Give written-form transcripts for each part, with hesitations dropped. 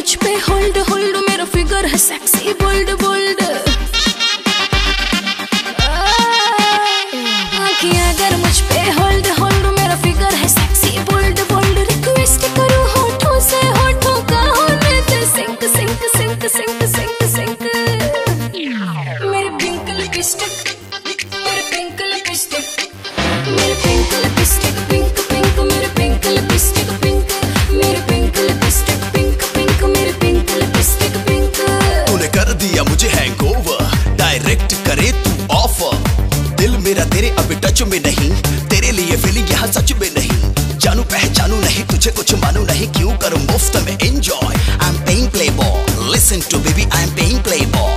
मुझ पे hold hold, मेरा फिगर है सेक्सी बोल्ड बोल्ड। आँखियाँ अगर मुझ पे होल्ड होल्ड, मेरा फिगर है सेक्सी बोल्ड बोल्ड। रिक्वेस्ट करूँ होठों से होठों का होने दे sync sync sync sync sync sync. मेरे पिंक लिपस्टिक, मेरे पिंक लिपस्टिक, मेरे पिंक लिपस्टिक, पिंक पिंक मेरे पिंक लिपस्टिक पिंक, मेरे पिंक लिपस्टिक पिंक पिंक, मेरे पिंक लिपस्टिक पिंक। तूने कर दिया मुझे हैंगओवर, डायरेक्ट करे तू ऑफर। दिल मेरा तेरे अब टच में नहीं, तेरे लिए फीलिंग यहाँ सच में नहीं। जानू पहचानू नहीं तुझे, कुछ मानू नहीं, क्यों करूँ मुफ्त में enjoy. I am paying playboy, listen to baby, I am paying playboy.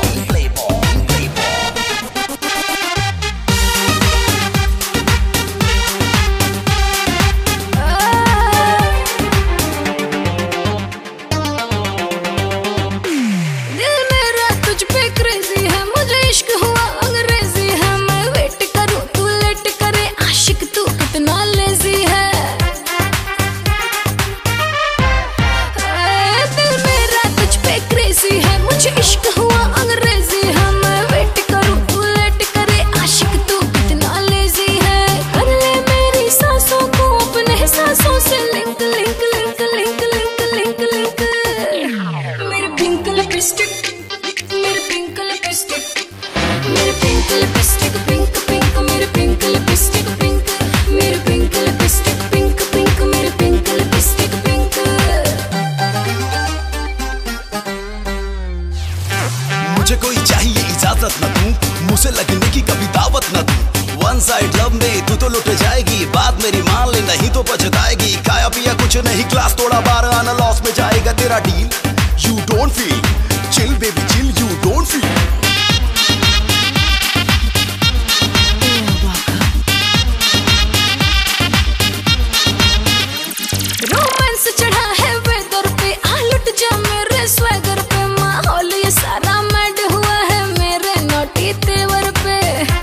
मुझे इश्क हुआ अंग्रेजी है, मैं वेट करूं तू लेट करे, आशिक तू कितना लेजी है। कर ले मेरी सांसों को अपने सांसों से link link link link link link link. मेरे पिंक लिपस्टिक, मेरे पिंक लिपस्टिक, मेरे पिंक लिपस्टिक पिंक पिंक, मेरे पिंक लिपस्टिक पिंक, मेरे पिंक लिपस्टिक पिंक पिंक, मेरे पिंक लिपस्टिक पिंक। मुझे कोई चाहिए इजाजत न दूं, मुझसे लगने की कभी दावत न दूं। वन साइड लव में तू तो लुट जाएगी, बात मेरी मान ले नहीं तो पछताएगी। खाया पिया कुछ नहीं, क्लास थोड़ा बार आना, लॉस में जाएगा तेरा deal. You don't feel chill baby chill, you don't feel. Romance चढ़ा है वेदर पे, आ लुट जा मेरे स्वैगर पे। माहौल ये सारा मैड हुआ है मेरे नोटी तेवर पे।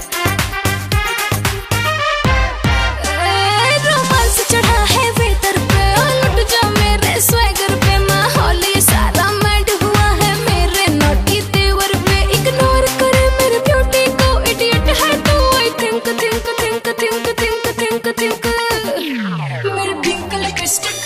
रोमांस चढ़ा है वेदर पे, आ लुट जा मेरे स्वैगर पे। माहौल ये सारा मैड हुआ है मेरे नोटी तेवर पे। इग्नोर करे मेरे ब्यूटी को, इडियट है तू, I think think think think think think think. मेरे पिंक लिपस्टिक,